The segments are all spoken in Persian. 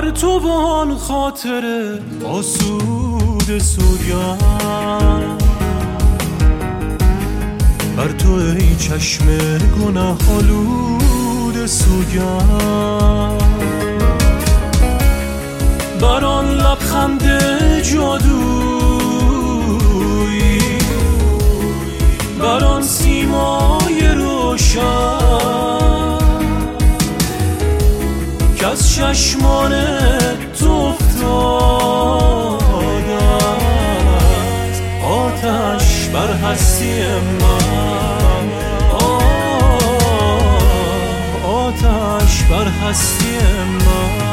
بر تو با آن خاطر آسود سوریان، بر تو ای چشم گناه آلود سوگان، بر آن لبخند جادویی، بر آن سیمای روشن که از چشمان تو افتاده است آتش بر هستی من، آتش بر هستی من.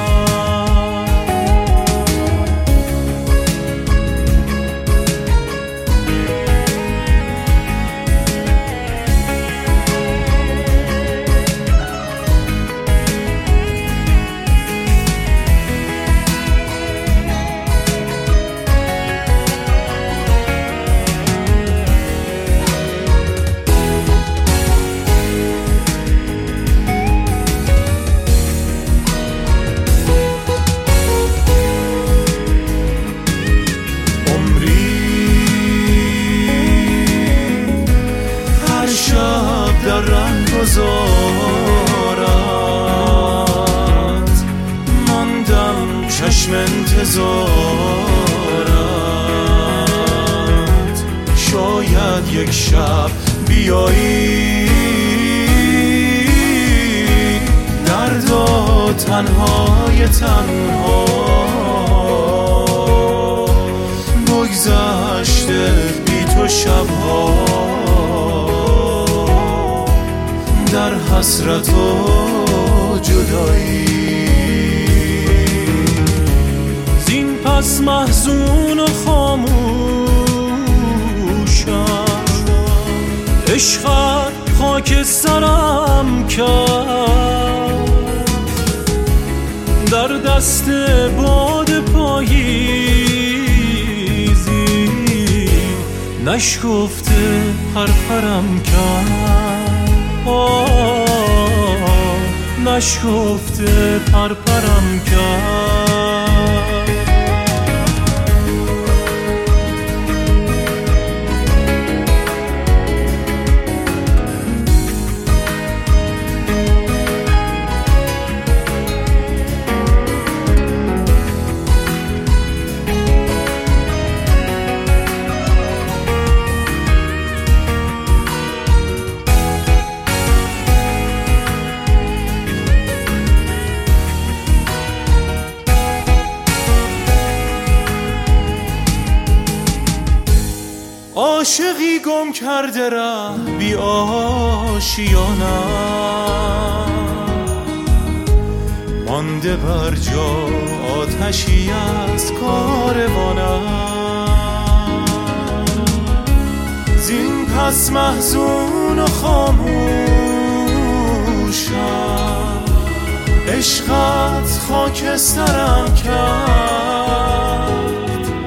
در رنگ گذارت ماندم چشم انتظارت، شاید یک شب بیایی دردا تنهای تنها بگذشته بی تو شبها در حسرت و جدایی. زین پس محزون و خاموشم، عشقت خاک سرم کرد، در دست باد پاییزی نشکفته پرپرم کرد، نشکفته پرپرم کرد. عاشقی گم کرده ره بی آشیانم، مانده بر جا آتشی از کاروانم. زین پس محزون و خاموشم، عشقت خاکسترم کرد،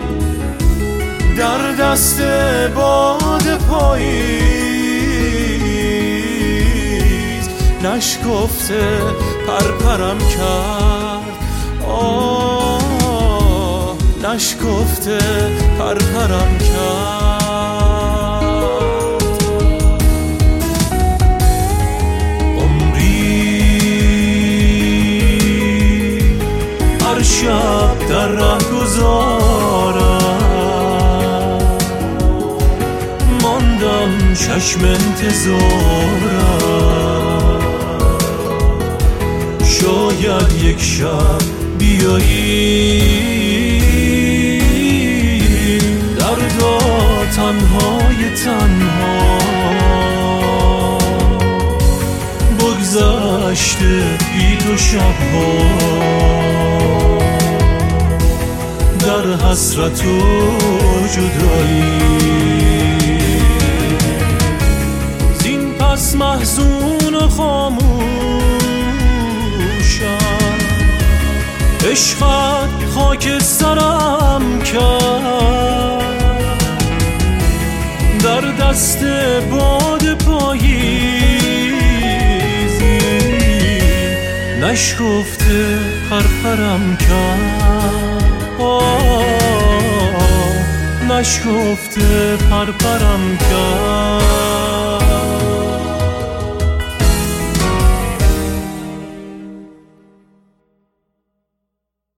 در دست باد پاییز نشکفته پرپرم کرد، نشکفته پرپرم کرد. عمری هر شب در ره گذارم، چشم انتظارم، شاید یک شب بیایی دردا تنهای تنها بگذشته بی تو شبها در حسرت و جدایی. پس محزون و خاموشم، عشقت خاک سرم کرد، در دست باد پاییزی نشکفته پرپرم کرد، نشکفته پرپرم کرد.